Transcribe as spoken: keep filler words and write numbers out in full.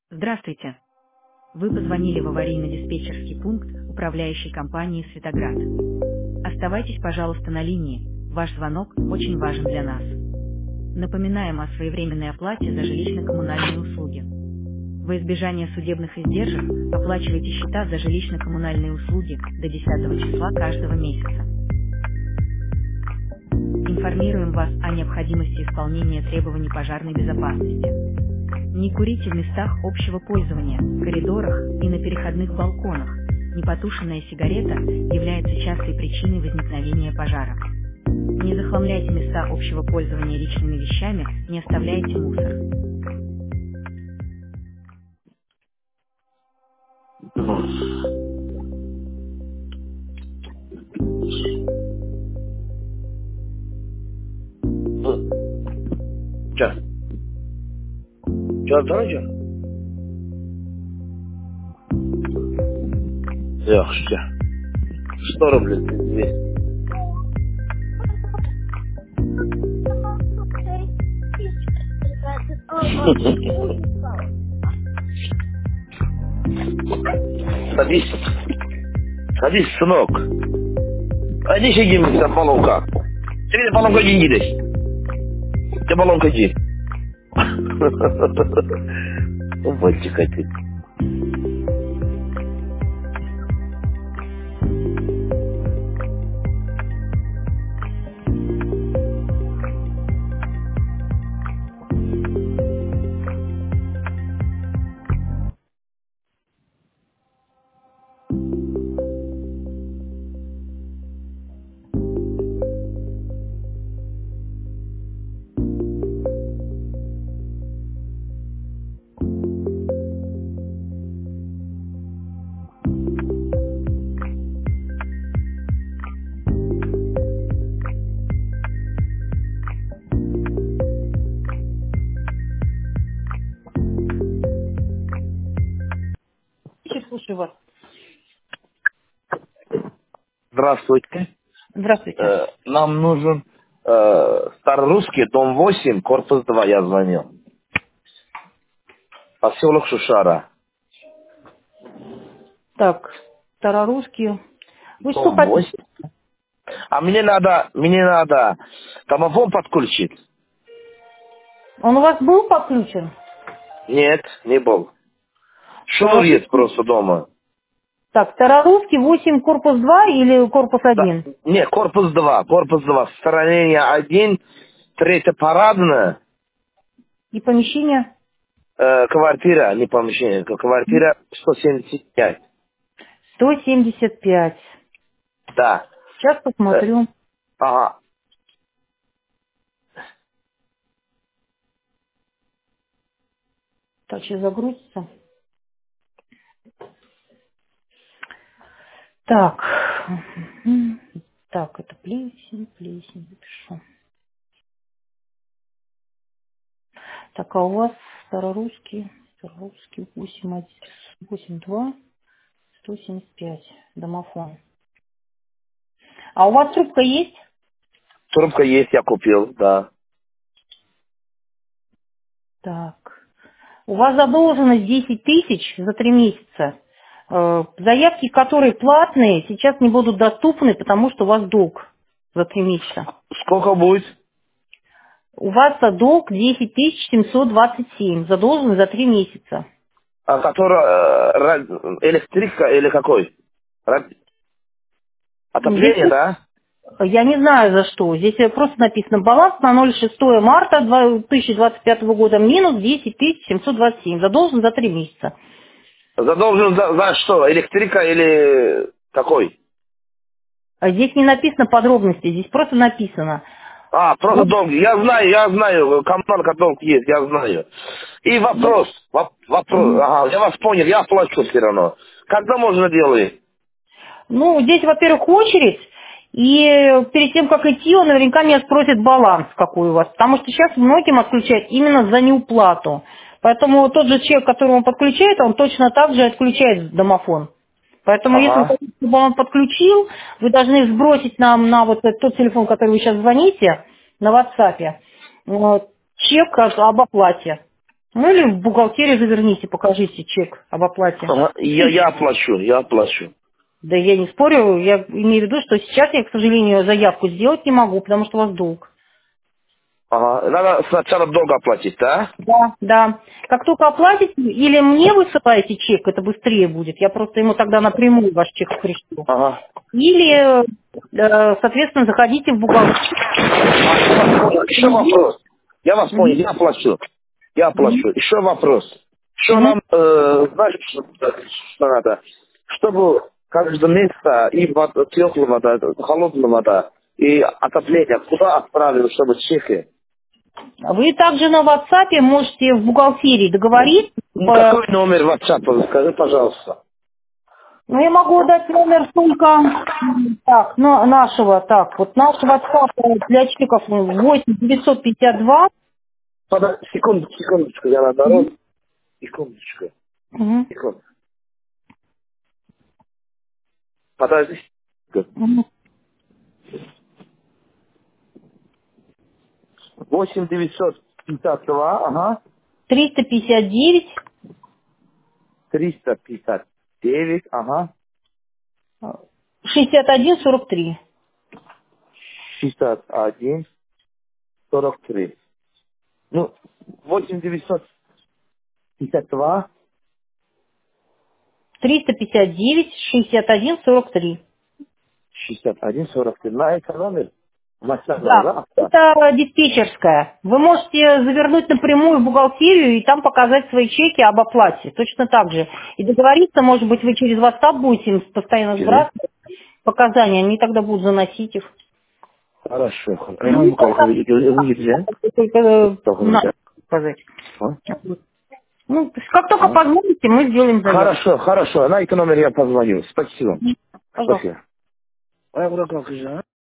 Здравствуйте. Вы позвонили в аварийно-диспетчерский пункт управляющей компании «Светоград». Оставайтесь, пожалуйста, на линии. Ваш звонок очень важен для нас. Напоминаем о своевременной оплате за жилищно-коммунальные услуги. Во избежание судебных издержек оплачивайте счета за жилищно-коммунальные услуги до десятого числа каждого месяца. Информируем вас о необходимости исполнения требований пожарной безопасности. Не курите в местах общего пользования, коридорах и на переходных балконах. Непотушенная сигарета является частой причиной возникновения пожара. Не захламляйте места общего пользования личными вещами, не оставляйте мусор. Что? Что, дороже? Yaxşı. сто рублей, двести. Садись. Садись, сынок. А не сидим за баллонка. Тебе de balonka giyin gidelim. De balonka giyin. Мальчик один. Слушаю вас. Здравствуйте. Здравствуйте. Э, нам нужен э, Старорусский, дом восемь, корпус два, я звонил. Поселок Шушара. Так, старорусский. Вы что Дом хотите? восемь. А мне надо, мне надо домофон подключить. Он у вас был подключен? Нет, не был. Шнур Старорусский. есть просто дома. Так, старорусский восемь, корпус два или корпус Да. один? Не, корпус два, корпус два. Строение один, третья парадная, И помещение? э, квартира, не помещение, квартира сто семьдесят пять. сто семьдесят пять. Да. Сейчас Э, посмотрю. ага. Так, сейчас загрузится. Так. Мгм. Так, это плесень, плесень, запишу. Так, а у вас старорусский, старорусский восемь один, восемь два, сто семьдесят пять, домофон. А у вас трубка есть? Трубка есть, я купил, да. Так. У вас задолженность десять тысяч за три месяца. Э, Заявки, которые платные, сейчас не будут доступны, потому что у вас долг за три месяца. Сколько будет? У вас долг десять тысяч семьсот двадцать семь, задолженность за три месяца. А который э, ра- электрика или какой? Ра- Здесь Отопление, да? я не знаю за что. Здесь просто написано баланс на ноль шестого марта две тысячи двадцать пятого года минус десять тысяч семьсот двадцать семь. Задолжен за три месяца. Задолжен за, за что? Электрика или какой? А здесь не написано подробности, здесь просто написано. А, просто Вот, долг. Я знаю, я знаю, коммунальный долг есть, я знаю. И вопрос, воп- вопрос, Мгм. ага, я вас понял, я плачу все равно. Когда можно делать? Ну, здесь, во-первых, очередь, и перед тем, как идти, он наверняка меня спросит баланс, какой у вас, потому что сейчас многим отключают именно за неуплату. Поэтому тот же человек, которого он подключает, он точно так же отключает домофон. Поэтому, если вы Ага, хотите, чтобы он подключил, вы должны сбросить нам на вот этот- тот телефон, который вы сейчас звоните, на WhatsApp, вот, чек об об оплате. Ну или в бухгалтерию заверните, покажите чек об оплате. Ага, я, я оплачу, я оплачу. Да я не спорю, я имею в виду, что сейчас я, к сожалению, заявку сделать не могу, потому что у вас долг. Ага, надо сначала долго оплатить, да? Да, да. Как только оплатите, или мне высылаете чек, это быстрее будет, я просто ему тогда напрямую ваш чек пришлю. Ага. Или, э, соответственно, заходите в бухгалтерию. Еще вопрос. Я вас понял, Мгм. я оплачу. Я Мгм. оплачу. Еще вопрос. Что Мгм. нам, э, знаешь, что, что надо? Чтобы каждое место и вода, теплая вода, холодная вода, и отопление, куда отправил, чтобы чеки? Вы также на WhatsApp можете в бухгалтерии договориться. Ну, по- какой номер WhatsApp? Скажи, пожалуйста. Ну, я могу дать номер только м, так, на- нашего, так, вот наш WhatsApp для чеков восемь девятьсот пятьдесят два. Подожди, секунду, секундочку, я на дороге. Секундочку, Мгм. секунду. Подожди. Мгм. восемь девятьсот пятьдесят два, ага, триста пятьдесят девять триста пятьдесят девять, ага, шестьдесят один сорок три. шестьдесят один сорок три. Ну, восемь девятьсот пятьдесят два, триста пятьдесят девять шестьдесят один сорок три. шестьдесят один сорок три. На это номер? Мастерного, Да, да? Да. это диспетчерская. Вы можете завернуть напрямую в бухгалтерию и там показать свои чеки об оплате. Точно так же. И договориться, может быть, вы через WhatsApp будете им постоянно Через? сбрасывать показания, они тогда будут заносить их. Хорошо. А я Ну, могу как пока увидеть, да? только э, Только надо увидеть. сказать. А? Ну, то есть как только А? позвоните, мы сделаем заявку. Хорошо, хорошо. На этот номер я позвоню. Спасибо. Пожалуйста. Спасибо. А я буду как же, а?